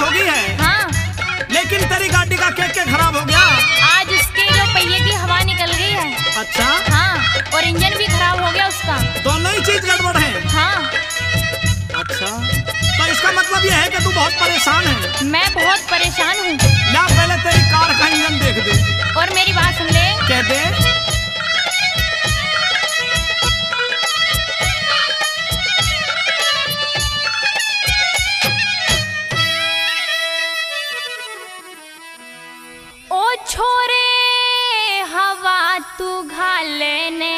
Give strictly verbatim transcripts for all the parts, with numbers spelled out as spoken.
होगी है। हाँ। लेकिन तेरी गाड़ी का क्या क्या खराब हो गया? आज उसके जो पहिए की हवा निकल गई है। अच्छा। हाँ, और इंजन भी खराब हो गया उसका। दोनों ही चीज गड़बड़ है। हाँ। अच्छा, तो इसका मतलब यह है कि तू बहुत परेशान है। मैं बहुत परेशान हूँ। ला पहले तेरी कार का इंजन देख दे। और मेरी बात सुन ले। कह दे। ओ छोरे हवा तू घालेने।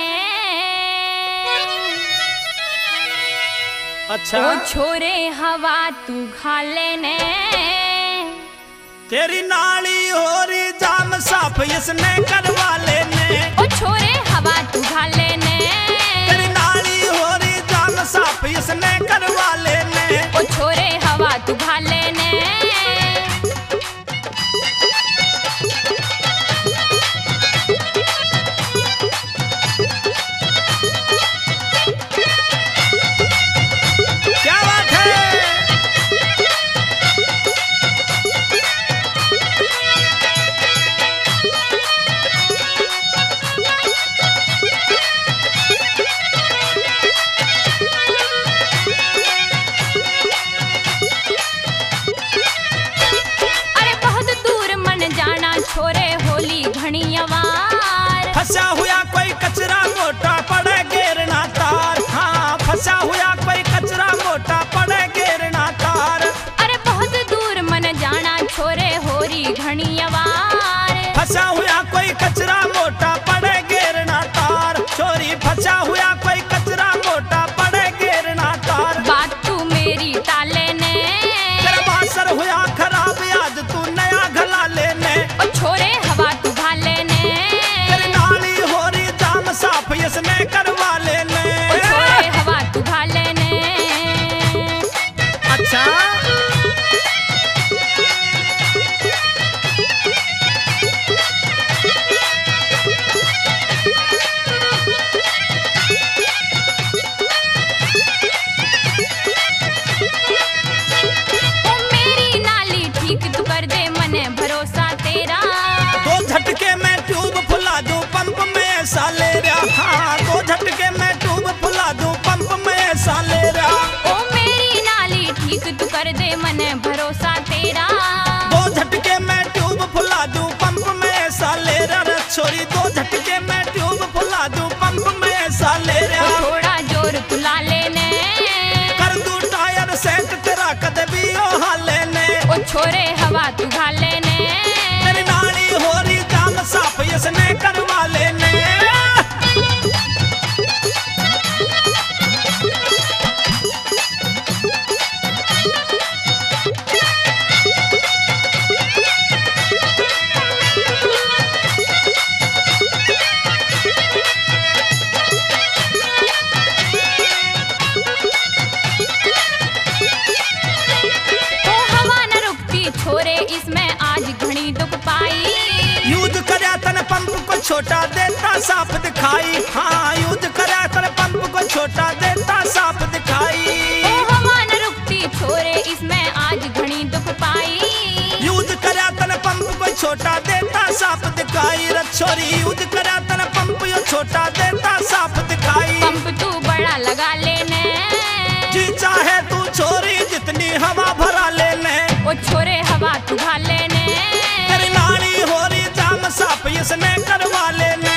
अच्छा। ओ छोरे हवा तू घालेने। तेरी नाली हो रही जाम साफ इसने करवा लेने। ओ छोरे हवा तू घालेने। तेरी नाली हो रही जाम साफ इसने करवा लेने। ओ छोरे हवा तू घालेने। क्या बात है? अरे बहुत दूर मन जाना छोरे होली घनी अवार। फंसा हुआ कोई कचरा मोटा पड़े गिरना तार। हाँ, फंसा हुआ कोई कचरा मोटा पड़े गिरना तार। अरे बहुत दूर मन जाना छोरे होरी घनी अवार। फंसा हुआ कोई कचरा मोटा पड़े गिरना तार। चोरी फंसा हुआ कोई कचरा मोटा पड़े गिरना तार। बात तू मेरी टाले ने। तेरा बासर हुआ खराब आज तू नया घला लेने। ओ छोरे हवा तू घाले ने। तेरी नाली हो रही जाम साफ इसने करवा लेने। ओ छोरे हवा तू घाले ने। अच्छा। ओ मेरी नाली ठीक तू कर दे मने भरोसा तेरा। दो झटके में ट्यूब फुला दूं पंप में ऐसा ले रहा। हाँ, दो झटके में ट्यूब फुला दूं पंप में ऐसा ले रहा। ओ मेरी नाली ठीक तू कर दे मने भरोसा तेरा। दो झटके में ट्यूब फुला दूं पंप में ऐसा ले रहा। रे छोरी दो झटके में ट्यूब फुला दूं पंप में ऐसा ले ओ रहा। थोड़ा जोर तुला लेने। कर दूं टायर सेट तेरा कद भी ओ हाले ने। ओ छोरे हवा तू घाले ने। तेरी नाली हो रही जाम साफ इसने करवा लेने। ओ हवा न रुकती छोरे इसमें आज घनी दुख पाई। यूज करया तन पंप को छोटा देता साफ दिखाई। हाँ, यूज करया तन पंप को छोटा देता साफ दिखाई। ओ हवा न रुकती छोरे इसमें आज घनी दुख पाई। यूज करया तन पंप को छोटा देता साफ दिखाई। रे छोरी यूज करया तन पंप यो छोटा देता साफ दिखाई। पंप तू बड़ा लगा लेने। जी चाहे तू छोरी जितनी हवा भरा लेने। ओ छोरे हवा तू घाले ने। तेरी नाली हो रही जाम साफ इसने करवा लेने।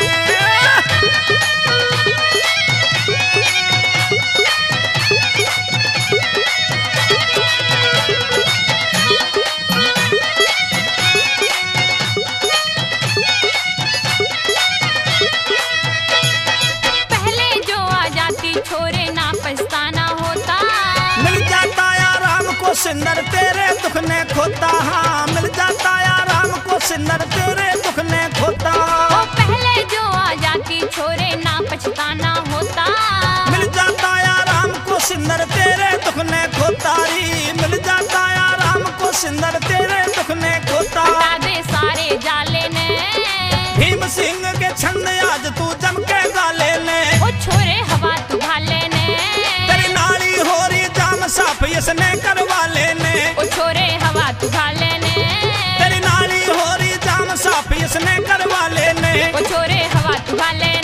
पहले जो आ जाती छोरे ना पछताना होता। मिल जाता आराम को सिंदर तेरे दुख ने खोता। हाँ, मिल जाता आराम को सिंदर तेरे दुख ने खोता। ओ पहले जो आ जाती छोरे ना पछताना होता। मिल जाता आराम को सिंदर तेरे दुख ने खोता। री मिल जाता आराम को सिंदर तेरे दुख ने खोता। हटा दे सारे जाले ने। भीम सिंह के छंद आज तू जम के गा लेने। ओ छोरे हवा तू घाले ने। तेरी नाली हो रही जाम साफ इसने करवा लेने। ओ छोरे हवा तू तू गाले